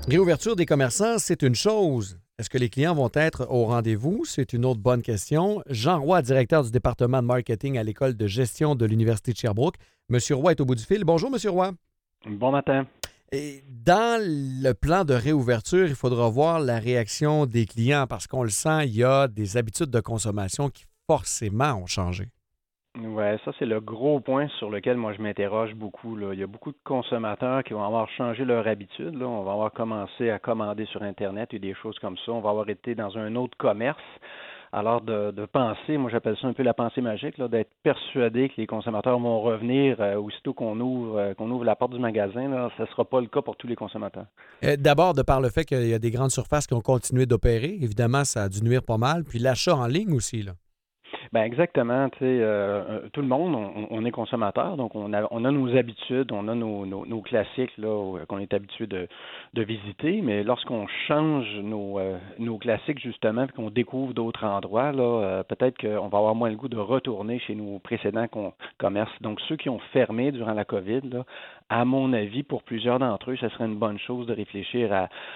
Réouverture des commerçants, c'est une chose. Est-ce que les clients vont être au rendez-vous? C'est une autre bonne question. Jean Roy, directeur du département de marketing à l'École de gestion de l'Université de Sherbrooke. Monsieur Roy est au bout du fil. Bonjour, Monsieur Roy. Bon matin. Et dans le plan de réouverture, il faudra voir la réaction des clients parce qu'on le sent, il y a des habitudes de consommation qui forcément ont changé. Oui, ça c'est le gros point sur lequel moi je m'interroge beaucoup, là. Il y a beaucoup de consommateurs qui vont avoir changé leur habitude, là. On va avoir commencé à commander sur Internet et des choses comme ça. On va avoir été dans un autre commerce. Alors de penser, moi j'appelle ça un peu la pensée magique, là, d'être persuadé que les consommateurs vont revenir aussitôt qu'on ouvre la porte du magasin, là, ça ne sera pas le cas pour tous les consommateurs. D'abord, de par le fait qu'il y a des grandes surfaces qui ont continué d'opérer, évidemment, ça a dû nuire pas mal. Puis l'achat en ligne aussi, là. Ben exactement, tu sais, tout le monde, on est consommateur, donc on a nos habitudes, on a nos classiques là qu'on est habitué de visiter, mais lorsqu'on change nos classiques justement, puis qu'on découvre d'autres endroits, là, peut-être qu'on va avoir moins le goût de retourner chez nos précédents commerces. Donc ceux qui ont fermé durant la COVID, là, à mon avis, pour plusieurs d'entre eux, ce serait une bonne chose de réfléchir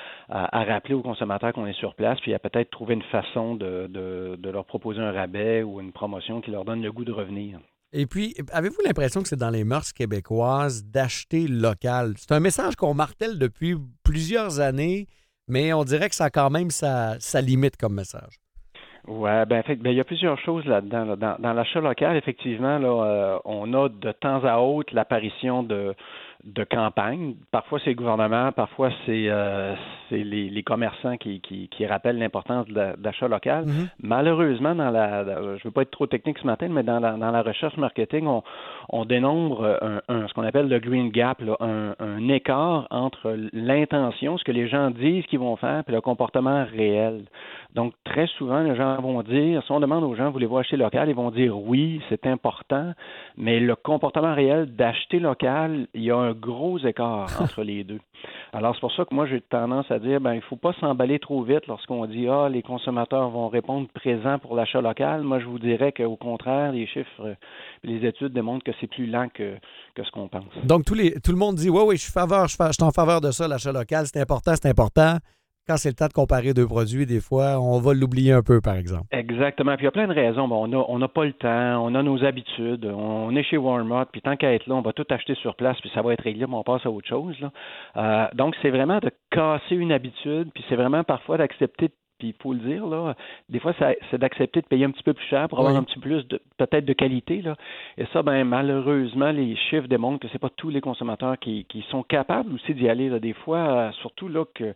à rappeler aux consommateurs qu'on est sur place, puis à peut-être trouver une façon de leur proposer un rabais ou une promotion qui leur donne le goût de revenir. Et puis, avez-vous l'impression que c'est dans les mœurs québécoises d'acheter local? C'est un message qu'on martèle depuis plusieurs années, mais on dirait que ça a quand même sa limite comme message. Ouais, il y a plusieurs choses là-dedans, là. Dans l'achat local, effectivement, là, on a de temps à autre l'apparition de campagnes. Parfois, c'est le gouvernement, parfois, c'est les commerçants qui rappellent l'importance de l'achat local. Mhm. Malheureusement, je veux pas être trop technique ce matin, mais dans la recherche marketing, on dénombre ce qu'on appelle le green gap, là, un écart entre l'intention, ce que les gens disent qu'ils vont faire, puis le comportement réel. Donc, très souvent, les gens vont dire, si on demande aux gens, voulez-vous acheter local, ils vont dire oui, c'est important, mais le comportement réel d'acheter local, il y a un gros écart entre les deux. Alors, c'est pour ça que moi, j'ai tendance à dire, il ne faut pas s'emballer trop vite lorsqu'on dit, les consommateurs vont répondre présent pour l'achat local. Moi, je vous dirais qu'au contraire, les chiffres, les études démontrent que c'est plus lent que ce qu'on pense. Donc, tout le monde dit, oui, je suis en faveur de ça, l'achat local, c'est important, c'est important. Quand c'est le temps de comparer deux produits, des fois, on va l'oublier un peu, par exemple. Exactement. Puis il y a plein de raisons. Bon, on n'a pas le temps, on a nos habitudes, on est chez Walmart, puis tant qu'à être là, on va tout acheter sur place, puis ça va être réglé, mais on passe à autre chose, là. Donc, c'est vraiment de casser une habitude, puis c'est vraiment parfois d'accepter, puis il faut le dire, là, des fois, c'est d'accepter de payer un petit peu plus cher pour avoir Oui. un petit peu plus peut-être de qualité, là. Et ça, malheureusement, les chiffres démontrent que c'est pas tous les consommateurs qui sont capables aussi d'y aller, là. Des fois, surtout là que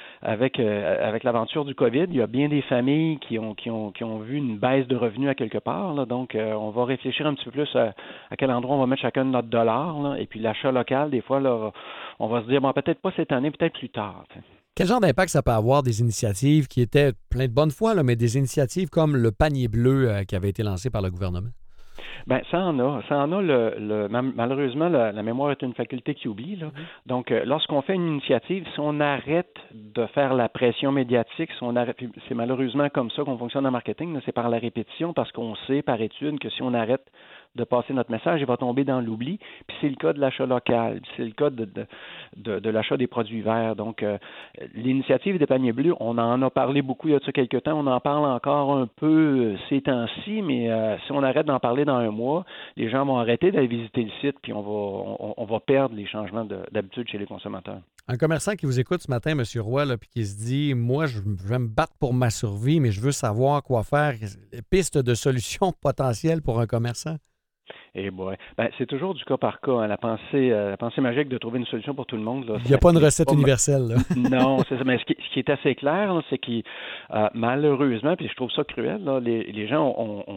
avec l'aventure du COVID, il y a bien des familles qui ont vu une baisse de revenus à quelque part, là. Donc, on va réfléchir un petit peu plus à quel endroit on va mettre chacun de notre dollar, là. Et puis l'achat local, des fois, là, on va se dire, peut-être pas cette année, peut-être plus tard, tu sais. Quel genre d'impact ça peut avoir des initiatives qui étaient plein de bonne foi, là, mais des initiatives comme le panier bleu qui avait été lancé par le gouvernement? Ça en a malheureusement, la mémoire est une faculté qui oublie, là. Mhm. Donc, lorsqu'on fait une initiative, si on arrête de faire la pression médiatique, si on arrête, puis c'est malheureusement comme ça qu'on fonctionne en marketing, là, c'est par la répétition, parce qu'on sait par étude que si on arrête de passer notre message, il va tomber dans l'oubli. Puis c'est le cas de l'achat local, puis c'est le cas de l'achat des produits verts. Donc, l'initiative des paniers bleus, on en a parlé beaucoup il y a quelques temps, on en parle encore un peu ces temps-ci, mais si on arrête d'en parler dans un mois, les gens vont arrêter d'aller visiter le site, puis on va perdre les changements d'habitude chez les consommateurs. Un commerçant qui vous écoute ce matin, M. Roy, là, puis qui se dit, moi, je vais me battre pour ma survie, mais je veux savoir quoi faire. Piste de solutions potentielles pour un commerçant? Et c'est toujours du cas par cas, hein. La pensée magique de trouver une solution pour tout le monde, là, Il ça n'y a pas une s'applique recette pas. universelle, là. Non, c'est ça. Mais ce qui est assez clair, là, c'est que malheureusement, puis je trouve ça cruel, là, les gens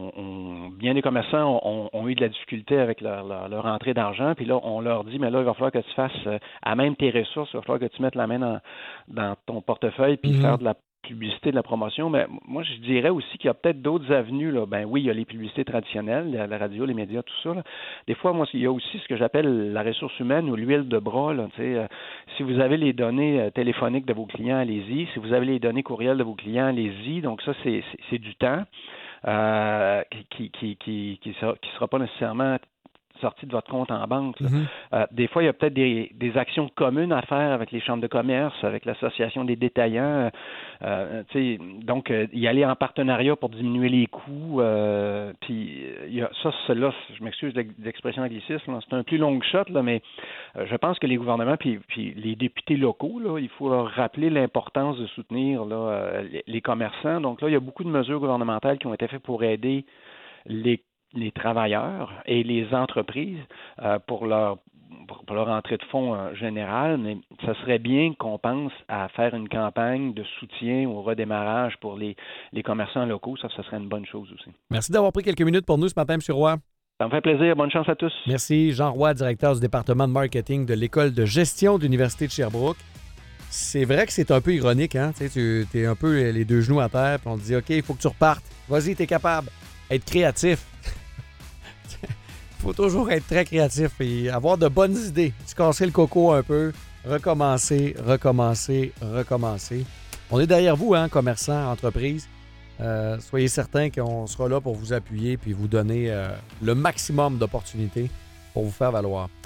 bien des commerçants ont eu de la difficulté avec leur entrée d'argent, puis là, on leur dit, mais là, il va falloir que tu fasses à même tes ressources, il va falloir que tu mettes la main dans ton portefeuille, puis faire Mhm. de la publicité, de la promotion. Mais moi, je dirais aussi qu'il y a peut-être d'autres avenues, là. Ben oui, il y a les publicités traditionnelles, la radio, les médias, tout ça, là. Des fois, moi, il y a aussi ce que j'appelle la ressource humaine ou l'huile de bras, là, tu sais. Si vous avez les données téléphoniques de vos clients, allez-y. Si vous avez les données courriels de vos clients, allez-y. Donc ça, c'est du temps qui sera pas nécessairement sortie de votre compte en banque. Là. Mm-hmm. Des fois, il y a peut-être des actions communes à faire avec les chambres de commerce, avec l'association des détaillants. Donc, y aller en partenariat pour diminuer les coûts. Puis, il y a ça, cela, je m'excuse de l'expression anglicisme, là, c'est un plus long shot, là, mais je pense que les gouvernements puis les députés locaux, là, il faut leur rappeler l'importance de soutenir là, les commerçants. Donc là, il y a beaucoup de mesures gouvernementales qui ont été faites pour aider les travailleurs et les entreprises pour leur entrée de fonds générale, mais ça serait bien qu'on pense à faire une campagne de soutien au redémarrage pour les commerçants locaux. Ça serait une bonne chose aussi. Merci d'avoir pris quelques minutes pour nous ce matin, M. Roy. Ça me fait plaisir. Bonne chance à tous. Merci. Jean Roy, directeur du département de marketing de l'École de gestion de l'Université de Sherbrooke. C'est vrai que c'est un peu ironique, hein? Tu es un peu les deux genoux à terre, puis on te dit, OK, il faut que tu repartes. Vas-y, tu es capable. Être créatif. Il faut toujours être très créatif et avoir de bonnes idées. Se casser le coco un peu, recommencer. On est derrière vous, hein, commerçants, entreprises. Soyez certains qu'on sera là pour vous appuyer puis vous donner le maximum d'opportunités pour vous faire valoir.